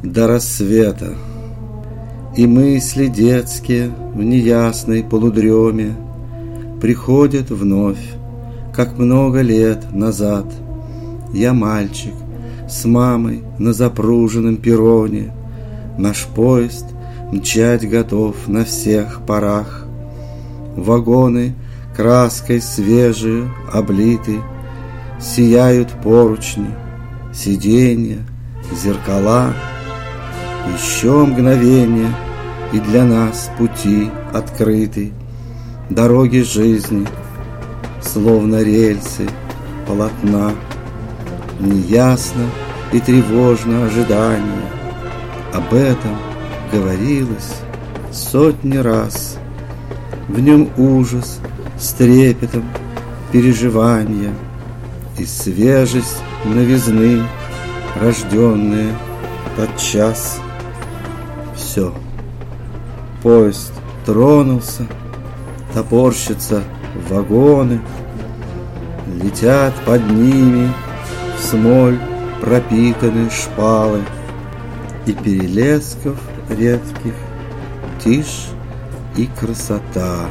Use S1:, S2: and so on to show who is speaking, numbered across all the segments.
S1: до рассвета. И мысли детские в неясной полудреме приходят вновь, как много лет назад. Я мальчик с мамой на запруженном перроне, наш поезд мчать готов на всех парах. Вагоны краской свежею облиты, сияют поручни, сиденья, зеркала. Еще мгновение, и для нас пути открыты, дороги жизни, словно рельсы полотна. Неясно и тревожно ожидание, об этом говорилось сотни раз. В нем ужас с трепетом переживания и свежесть новизны, рожденные тотчас. Все, поезд тронулся, топорщатся вагоны, летят под ними в смоль пропитанные шпалы, и перелесков редких тишь и красота.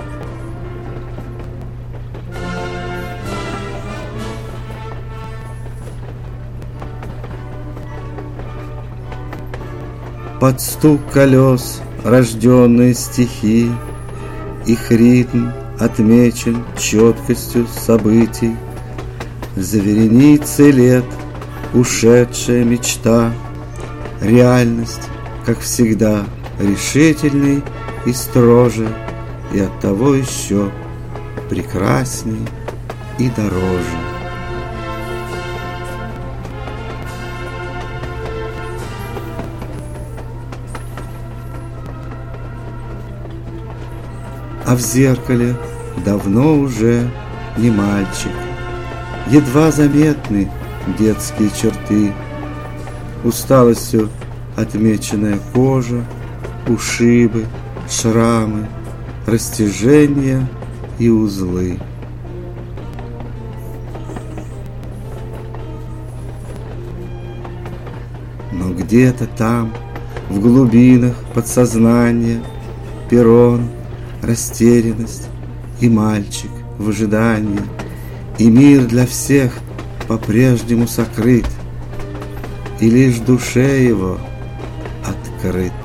S1: Под стук колес рожденные стихи, их ритм отмечен четкостью событий. За вереницей лет ушедшая мечта, реальность, как всегда, решительней и строже, и оттого еще прекрасней и дороже. А в зеркале давно уже не мальчик, едва заметны детские черты, усталостью отмеченная кожа, ушибы, шрамы, растяжения и узлы. Но где-то там, в глубинах подсознания, перрон, растерянность и мальчик в ожидании, и мир для всех по-прежнему сокрыт, и лишь душе его открыт.